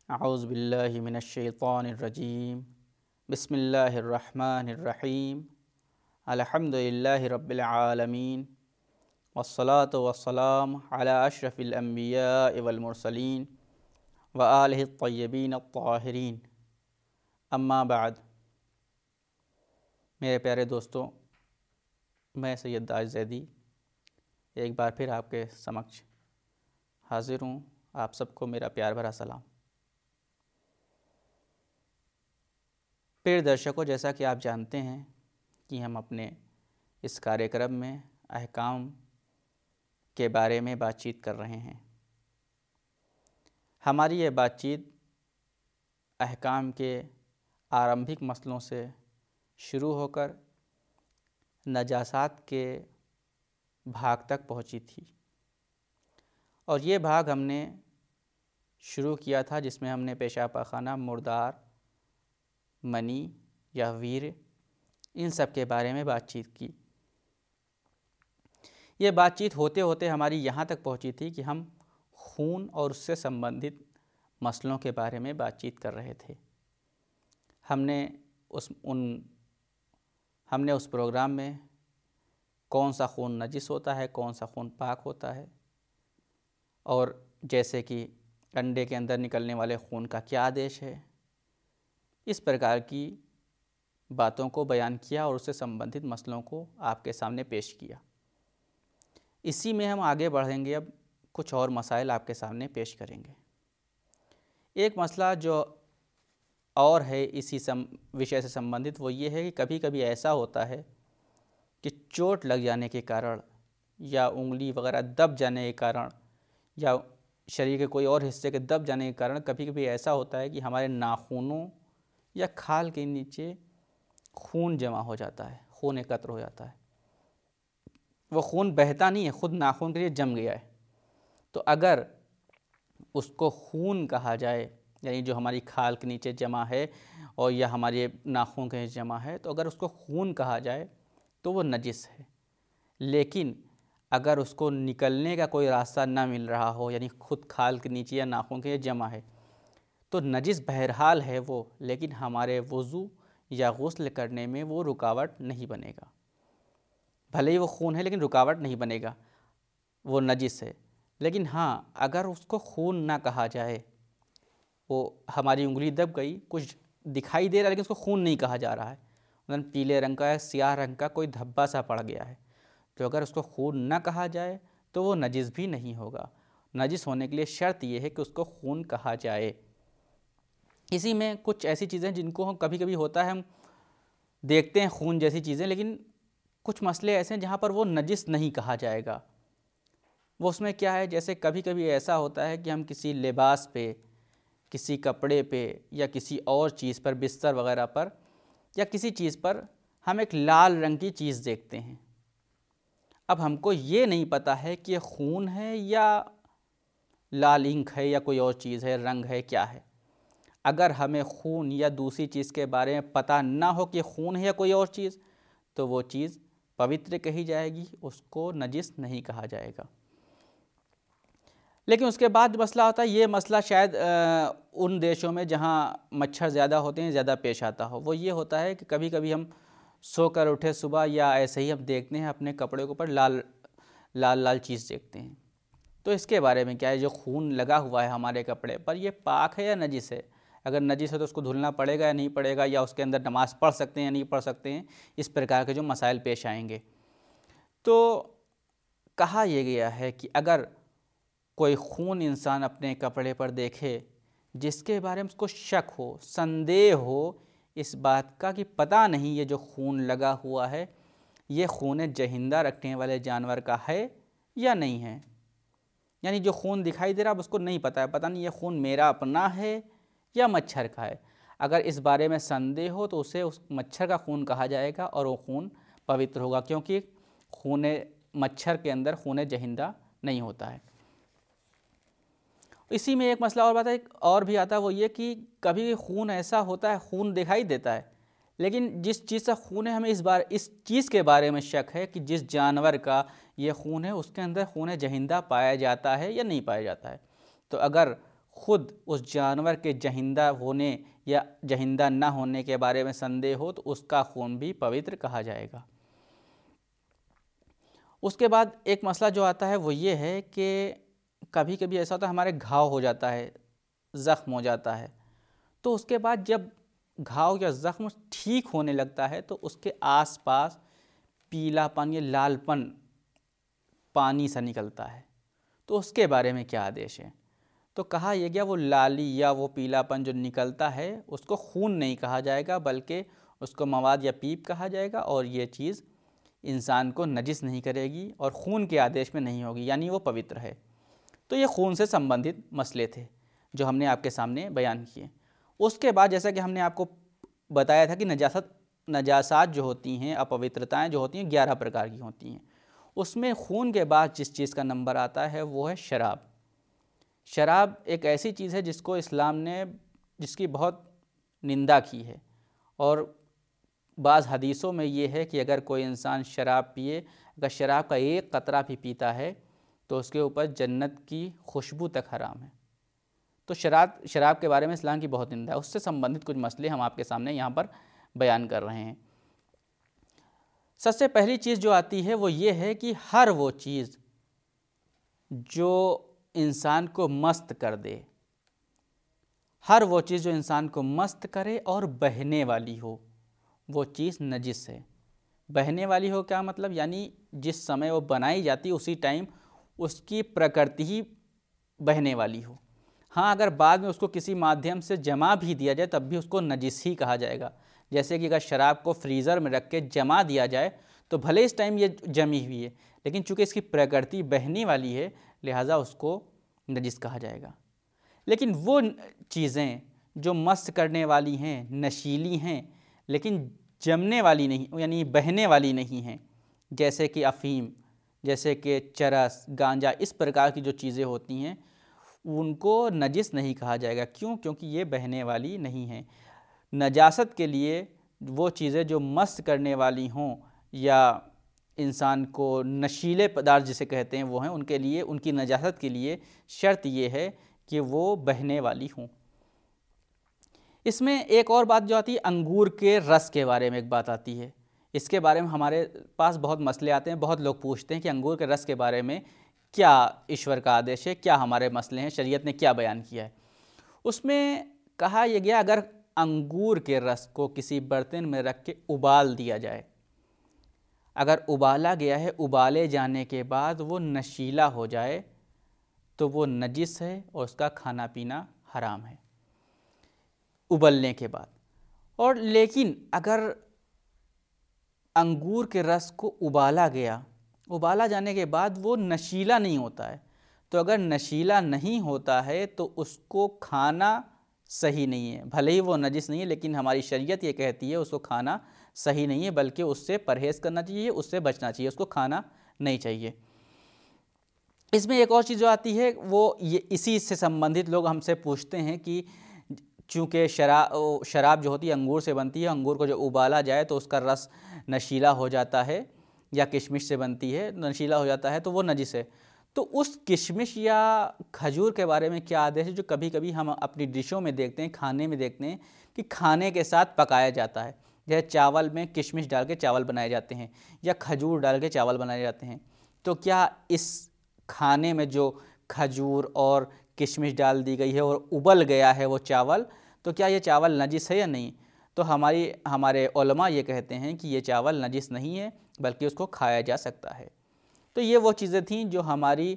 अऊज़ु बिल्लाहि मिनश्शैतानिर्रजीम बिस्मिल्लाहिर्रहमानिर्रहीम अल्हम्दुलिल्लाहि रब्बिल आलमीन वस्सलातु वस्सलामु अला अशरफिल अंबियाइ वल मुरसलीन व आलिहि त्तय्यबीन अत्ताहिरीन अम्मा बाद। मेरे प्यारे दोस्तों, मैं सैयद दाज ज़ैदी एक बार फिर आपके समक्ष हाज़िर हूँ। आप सबको मेरा प्यार भरा सलाम। प्रिय दर्शकों, जैसा कि आप जानते हैं कि हम अपने इस कार्यक्रम में अहकाम के बारे में बातचीत कर रहे हैं। हमारी ये बातचीत अहकाम के आरंभिक मसलों से शुरू होकर नजासात के भाग तक पहुंची थी, और ये भाग हमने शुरू किया था जिसमें हमने पेशाब पाखाना, मुर्दार, मनी या वीर, इन सब के बारे में बातचीत की। ये बातचीत होते होते हमारी यहाँ तक पहुँची थी कि हम खून और उससे संबंधित मसलों के बारे में बातचीत कर रहे थे। हमने उस प्रोग्राम में कौन सा खून नजिस होता है, कौन सा खून पाक होता है, और जैसे कि अंडे के अंदर निकलने वाले खून का क्या आदेश है, इस प्रकार की बातों को बयान किया और उससे संबंधित मसलों को आपके सामने पेश किया। इसी में हम आगे बढ़ेंगे। अब कुछ और मसाइल आपके सामने पेश करेंगे। एक मसला जो और है इसी विषय से संबंधित, वो ये है कि कभी कभी ऐसा होता है कि चोट लग जाने के कारण या उंगली वगैरह दब जाने के कारण या शरीर के कोई और हिस्से के दब जाने के कारण कभी कभी ऐसा होता है कि हमारे नाखूनों या खाल के नीचे खून जमा हो जाता है, खून एकत्र हो जाता है। वो खून बहता नहीं है, खुद नाखून के लिए जम गया है। तो अगर उसको खून कहा जाए, यानी जो हमारी खाल के नीचे जमा है और या हमारे नाखून के नीचे जमा है, तो अगर उसको खून कहा जाए तो वो नजिस है। लेकिन अगर उसको निकलने का कोई रास्ता ना मिल रहा हो, यानी खुद खाल के नीचे या नाखून के नीचे जमा है, तो नजिस बहरहाल है वो, लेकिन हमारे वज़ू या गुस्ल करने में वो रुकावट नहीं बनेगा। भले ही वो खून है लेकिन रुकावट नहीं बनेगा, वो नजिस है। लेकिन हाँ, अगर उसको खून ना कहा जाए, वो हमारी उंगली दब गई, कुछ दिखाई दे रहा है लेकिन उसको खून नहीं कहा जा रहा है, मतलब पीले रंग का या स्याह रंग का कोई धब्बा सा पड़ गया है, तो अगर उसको खून ना कहा जाए तो वो नजिस भी नहीं होगा। नजिस होने के लिए शर्त ये है कि उसको खून कहा जाए। इसी में कुछ ऐसी चीज़ें जिनको हम कभी कभी होता है, हम देखते हैं खून जैसी चीज़ें, लेकिन कुछ मसले ऐसे हैं जहाँ पर वो नजिस नहीं कहा जाएगा। वो उसमें क्या है, जैसे कभी कभी ऐसा होता है कि हम किसी लिबास पे, किसी कपड़े पे या किसी और चीज़ पर, बिस्तर वगैरह पर या किसी चीज़ पर हम एक लाल रंग की चीज़ देखते हैं। अब हमको ये नहीं पता है कि ये खून है या लाल इंक है या कोई और चीज़ है, रंग है, क्या है। अगर हमें खून या दूसरी चीज़ के बारे में पता ना हो कि खून है या कोई और चीज़, तो वो चीज़ पवित्र कही जाएगी, उसको नजिस नहीं कहा जाएगा। लेकिन उसके बाद मसला होता है, ये मसला शायद उन देशों में जहाँ मच्छर ज़्यादा होते हैं ज़्यादा पेश आता हो। वो ये होता है कि कभी कभी हम सोकर उठे सुबह या ऐसे ही हम देखते हैं अपने कपड़े के ऊपर लाल लाल लाल चीज़ देखते हैं। तो इसके बारे में क्या है, जो खून लगा हुआ है हमारे कपड़े पर, ये पाक है या नजिस है? अगर नजिस है तो उसको धुलना पड़ेगा या नहीं पड़ेगा, या उसके अंदर नमाज़ पढ़ सकते हैं या नहीं पढ़ सकते हैं, इस प्रकार के जो मसाइल पेश आएंगे। तो कहा यह गया है कि अगर कोई खून इंसान अपने कपड़े पर देखे जिसके बारे में उसको शक हो, संदेह हो इस बात का कि पता नहीं ये जो खून लगा हुआ है ये खून जहिंदा रखने वाले जानवर का है या नहीं है, यानी जो खून दिखाई दे रहा है उसको नहीं पता है, पता नहीं ये खून मेरा अपना है या मच्छर का है। अगर इस बारे में संदेह हो तो उसे उस मच्छर का खून कहा जाएगा और वो खून पवित्र होगा, क्योंकि खून मच्छर के अंदर खून जहिंदा नहीं होता है। इसी में एक मसला और बात है, और भी आता है, वो ये कि कभी खून ऐसा होता है, खून दिखाई देता है, लेकिन जिस चीज़ का खून है हमें इस चीज़ के बारे में शक है कि जिस जानवर का ये खून है उसके अंदर खून जहिंदा पाया जाता है या नहीं पाया जाता है। तो अगर खुद उस जानवर के जहिंदा होने या जहिंदा न होने के बारे में संदेह हो तो उसका खून भी पवित्र कहा जाएगा। उसके बाद एक मसला जो आता है वो ये है कि कभी कभी ऐसा होता है हमारे घाव हो जाता है, ज़ख्म हो जाता है, तो उसके बाद जब घाव या ज़ख्म ठीक होने लगता है तो उसके आसपास पीलापन या लालपन पानी सा निकलता है, तो उसके बारे में क्या आदेश है? तो कहा यह गया वो लाली या वो पीलापन जो निकलता है उसको खून नहीं कहा जाएगा बल्कि उसको मवाद या पीप कहा जाएगा, और ये चीज़ इंसान को नजिस नहीं करेगी और खून के आदेश में नहीं होगी, यानी वो पवित्र है। तो ये खून से संबंधित मसले थे जो हमने आपके सामने बयान किए। उसके बाद जैसा कि हमने आपको बताया था कि नजासात जो होती हैं, अपवित्रताएं जो होती हैं 11 प्रकार की होती हैं। उसमें खून के बाद जिस चीज़ का नंबर आता है वो है शराब। शराब एक ऐसी चीज़ है जिसको इस्लाम ने जिसकी बहुत निंदा की है, और बाज़ हदीसों में ये है कि अगर कोई इंसान शराब पिए, अगर शराब का एक कतरा भी पीता है तो उसके ऊपर जन्नत की खुशबू तक हराम है। तो शराब के बारे में इस्लाम की बहुत निंदा है। उससे संबंधित कुछ मसले हम आपके सामने यहाँ पर बयान कर रहे हैं। सबसे पहली चीज़ जो आती है वो ये है कि हर वो चीज़ जो इंसान को मस्त कर दे, हर वो चीज़ जो इंसान को मस्त करे और बहने वाली हो, वो चीज़ नजिस है। बहने वाली हो क्या मतलब? यानी जिस समय वो बनाई जाती है उसी टाइम उसकी प्रकृति ही बहने वाली हो। हाँ, अगर बाद में उसको किसी माध्यम से जमा भी दिया जाए तब भी उसको नजिस ही कहा जाएगा। जैसे कि अगर शराब को फ्रीज़र में रख के जमा दिया जाए तो भले इस टाइम ये जमी हुई है, लेकिन चूँकि इसकी प्रकृति बहने वाली है लिहाजा उसको नजिस कहा जाएगा। लेकिन वो चीज़ें जो मस्त करने वाली हैं, नशीली हैं, लेकिन जमने वाली नहीं, यानी बहने वाली नहीं हैं, जैसे कि अफ़ीम, जैसे कि चरस, गांजा, इस प्रकार की जो चीज़ें होती हैं उनको नजिस नहीं कहा जाएगा। क्यों? क्योंकि ये बहने वाली नहीं हैं। नजासत के लिए वो चीज़ें जो मस्त करने वाली हों या इंसान को नशीले पदार्थ जिसे कहते हैं वो हैं, उनके लिए, उनकी नजासत के लिए शर्त ये है कि वो बहने वाली हों। इसमें एक और बात जो आती है, अंगूर के रस के बारे में एक बात आती है। इसके बारे में हमारे पास बहुत मसले आते हैं, बहुत लोग पूछते हैं कि अंगूर के रस के बारे में क्या ईश्वर का आदेश है, क्या हमारे मसले हैं, शरीयत ने क्या बयान किया है। उसमें कहा यह गया अगर अंगूर के रस को किसी बर्तन में रख के उबाल दिया जाए, अगर उबाला गया है, उबाले जाने के बाद वो नशीला हो जाए तो वो नजिस है और उसका खाना पीना हराम है उबलने के बाद। और लेकिन अगर अंगूर के रस को उबाला गया, उबाला जाने के बाद वो नशीला नहीं होता है, तो अगर नशीला नहीं होता है तो उसको खाना सही नहीं है। भले ही वो नजिस नहीं है, लेकिन हमारी शरीयत ये कहती है उसको खाना सही नहीं है, बल्कि उससे परहेज़ करना चाहिए, उससे बचना चाहिए, उसको खाना नहीं चाहिए। इसमें एक और चीज़ जो आती है वो ये इसी से संबंधित लोग हमसे पूछते हैं कि चूँकि शराब जो होती है अंगूर से बनती है, अंगूर को जो उबाला जाए तो उसका रस नशीला हो जाता है, या किशमिश से बनती है, नशीला हो जाता है, तो वो नजिस है। तो उस किशमिश या खजूर के बारे में क्या आदेश है जो कभी कभी हम अपनी डिशों में देखते हैं, खाने में देखते हैं कि खाने के साथ पकाया जाता है। जैसे चावल में किशमिश डाल के चावल बनाए जाते हैं या खजूर डाल के चावल बनाए जाते हैं, तो क्या इस खाने में जो खजूर और किशमिश डाल दी गई है और उबल गया है वो चावल, तो क्या ये चावल नजिस है या नहीं? तो हमारे उलमा ये कहते हैं कि ये चावल नजिस नहीं है, बल्कि उसको खाया जा सकता है। तो ये वो चीज़ें थीं जो हमारी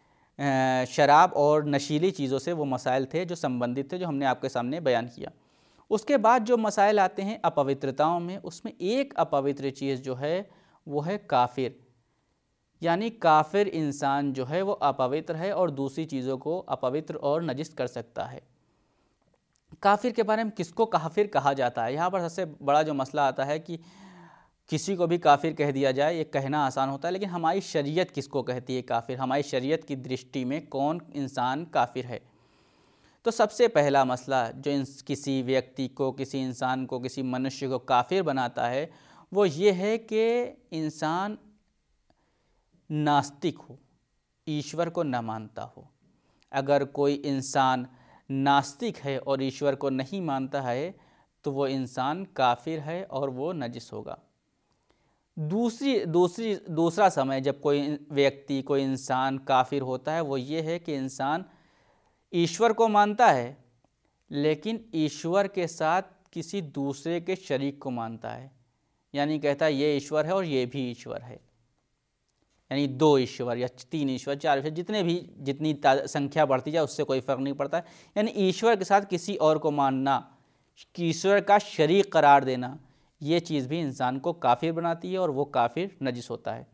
शराब और नशीली चीज़ों से वो मसाइल थे जो संबंधित थे, जो हमने आपके सामने बयान किया। उसके बाद जो मसाइल आते हैं अपवित्रताओं में, उसमें एक अपवित्र चीज़ जो है वो है काफिर। यानी काफिर इंसान जो है वो अपवित्र है और दूसरी चीज़ों को अपवित्र और नजिस कर सकता है। काफिर के बारे में किसको काफिर कहा जाता है, यहाँ पर सबसे बड़ा जो मसला आता है कि किसी को भी काफिर कह दिया जाए, ये कहना आसान होता है, लेकिन हमारी शरीयत किसको कहती है काफिर? हमारी शरीयत की दृष्टि में कौन इंसान काफिर है? तो सबसे पहला मसला जो किसी व्यक्ति को, किसी इंसान को, किसी मनुष्य को काफिर बनाता है वो ये है कि इंसान नास्तिक हो, ईश्वर को न मानता हो। अगर कोई इंसान नास्तिक है और ईश्वर को नहीं मानता है तो वो इंसान काफिर है और वो नजिस होगा। दूसरा समय जब कोई व्यक्ति, कोई इंसान काफिर होता है वो ये है कि इंसान ईश्वर को मानता है लेकिन ईश्वर के साथ किसी दूसरे के शरीक को मानता है, यानी कहता है ये ईश्वर है और ये भी ईश्वर है, यानी 2 ईश्वर या 3 ईश्वर, 4 ईश्वर, जितनी संख्या बढ़ती जाए उससे कोई फ़र्क नहीं पड़ता है। यानी ईश्वर के साथ किसी और को मानना, ईश्वर का शरीक करार देना, ये चीज़ भी इंसान को काफिर बनाती है और वो काफिर नजिस होता है।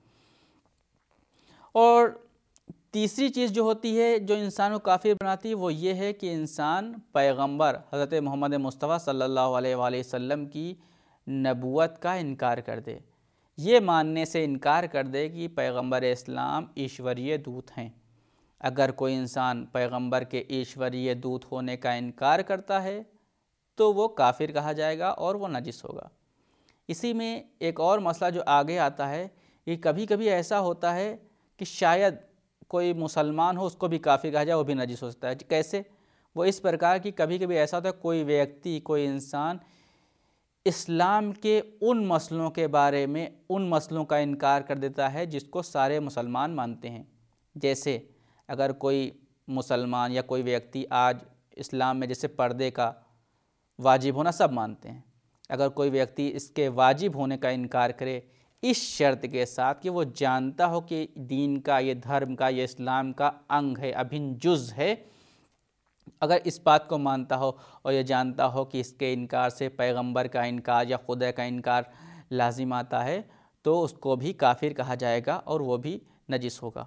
और तीसरी चीज़ जो होती है जो इंसान को काफिर बनाती है वो ये है कि इंसान पैगंबर हज़रत मोहम्मद मुस्तफ़ा सल्लल्लाहु अलैहि वसल्लम की नबूवत का इनकार कर दे, ये मानने से इनकार कर दे कि पैगंबर इस्लाम ईश्वरीय दूत हैं। अगर कोई इंसान पैगंबर के ईश्वरीय दूत होने का इनकार करता है तो वो काफिर कहा जाएगा और वो नजिस होगा। इसी में एक और मसला जो आगे आता है कि कभी कभी ऐसा होता है कि शायद कोई मुसलमान हो उसको भी काफिर कहा जाए, वो भी नजिस हो सकता है। कैसे? वो इस प्रकार कि कभी कभी ऐसा होता है कोई व्यक्ति, कोई इंसान इस्लाम के उन मसलों के बारे में, उन मसलों का इनकार कर देता है जिसको सारे मुसलमान मानते हैं। जैसे अगर कोई मुसलमान या कोई व्यक्ति आज इस्लाम में जैसे पर्दे का वाजिब होना सब मानते हैं, अगर कोई व्यक्ति इसके वाजिब होने का इनकार करे इस शर्त के साथ कि वो जानता हो कि दीन का, ये धर्म का, ये इस्लाम का अंग है, अभिन्न जुज़ है, अगर इस बात को मानता हो और ये जानता हो कि इसके इनकार से पैगंबर का इनकार या खुदा का इनकार लाजिम आता है तो उसको भी काफिर कहा जाएगा और वो भी नजिस होगा।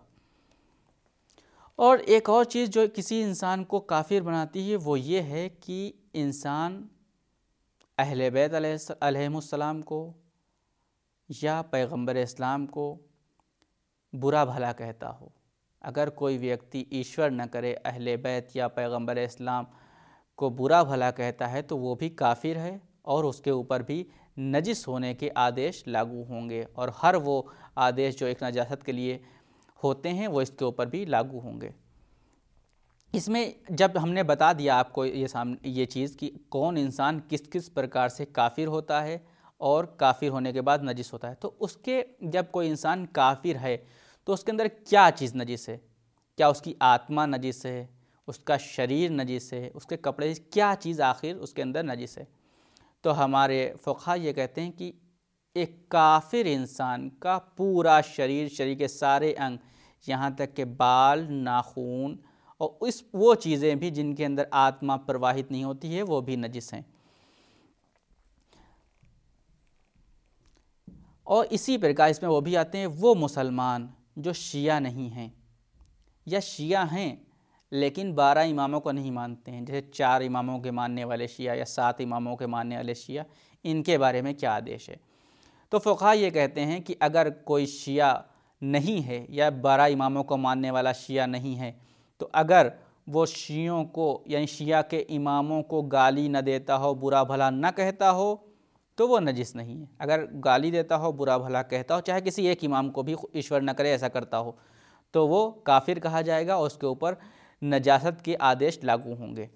और एक और चीज़ जो किसी इंसान को काफिर बनाती है वो ये है कि इंसान अहले बैत अलैहिमुस्सलाम को या पैगंबर इस्लाम को बुरा भला कहता हो। अगर कोई व्यक्ति ईश्वर न करे अहले बैत या पैगंबर इस्लाम को बुरा भला कहता है तो वो भी काफिर है और उसके ऊपर भी नजिस होने के आदेश लागू होंगे, और हर वो आदेश जो एक नजासत के लिए होते हैं वो इसके ऊपर भी लागू होंगे। इसमें जब हमने बता दिया आपको ये चीज़ कि कौन इंसान किस किस प्रकार से काफिर होता है और काफिर होने के बाद नजिस होता है, तो उसके जब कोई इंसान काफिर है तो उसके अंदर क्या चीज़ नजिस है? क्या उसकी आत्मा नजिस है, उसका शरीर नजिस है, उसके कपड़े, क्या चीज़ आखिर उसके अंदर नजिस है? तो हमारे फ़ुक़हा ये कहते हैं कि एक काफिर इंसान का पूरा शरीर, शरीर के सारे अंग, यहाँ तक के बाल, नाखून और वो चीज़ें भी जिनके अंदर आत्मा प्रवाहित नहीं होती है वो भी नजिस हैं। और इसी प्रकार इसमें वो भी आते हैं वो मुसलमान जो शिया नहीं हैं या शिया हैं लेकिन 12 इमामों को नहीं मानते हैं, जैसे 4 इमामों के मानने वाले शिया या 7 इमामों के मानने वाले शिया, इनके बारे में क्या आदेश है? तो फ़ुक़हा ये कहते हैं कि अगर कोई शिया नहीं है या 12 इमामों को मानने वाला शिया नहीं है तो अगर वो शियों को यानी शिया के इमामों को गाली न देता हो, बुरा भला न कहता हो तो वो नजिस नहीं है। अगर गाली देता हो, बुरा भला कहता हो, चाहे किसी एक इमाम को भी ईश्वर न करे ऐसा करता हो, तो वो काफिर कहा जाएगा और उसके ऊपर नजासत के आदेश लागू होंगे।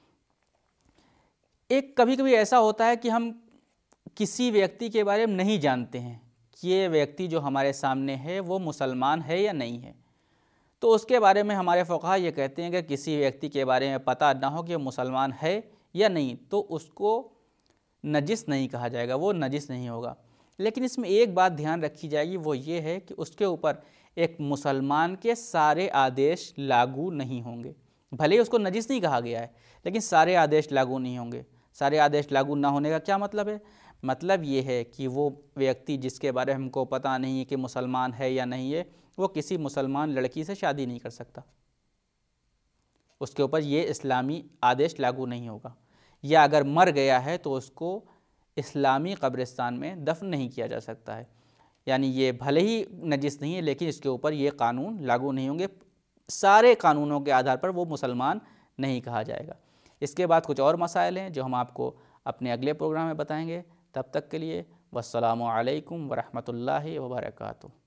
एक कभी कभी ऐसा होता है कि हम किसी व्यक्ति के बारे में नहीं जानते हैं कि ये व्यक्ति जो हमारे सामने है वो मुसलमान है या नहीं है, तो उसके बारे में हमारे फ़ुक़हा ये कहते हैं कि किसी व्यक्ति के बारे में पता ना हो कि वो मुसलमान है या नहीं तो उसको नजिस नहीं कहा जाएगा, वो नजिस नहीं होगा। लेकिन इसमें एक बात ध्यान रखी जाएगी, वो ये है कि उसके ऊपर एक मुसलमान के सारे आदेश लागू नहीं होंगे। भले ही उसको नजिस नहीं कहा गया है लेकिन सारे आदेश लागू नहीं होंगे। सारे आदेश लागू ना होने का क्या मतलब है? मतलब ये है कि वो व्यक्ति जिसके बारे में हमको पता नहीं है कि मुसलमान है या नहीं है, वो किसी मुसलमान लड़की से शादी नहीं कर सकता, उसके ऊपर ये इस्लामी आदेश लागू नहीं होगा। या अगर मर गया है तो उसको इस्लामी कब्रिस्तान में दफन नहीं किया जा सकता है। यानी ये भले ही नजिस नहीं है लेकिन इसके ऊपर ये कानून लागू नहीं होंगे, सारे कानूनों के आधार पर वो मुसलमान नहीं कहा जाएगा। इसके बाद कुछ और मसाइल हैं जो हम आपको अपने अगले प्रोग्राम में बताएंगे। तब तक के लिए वस्सलामु अलैकुम वरहमतुल्लाहि वबरकातुहू।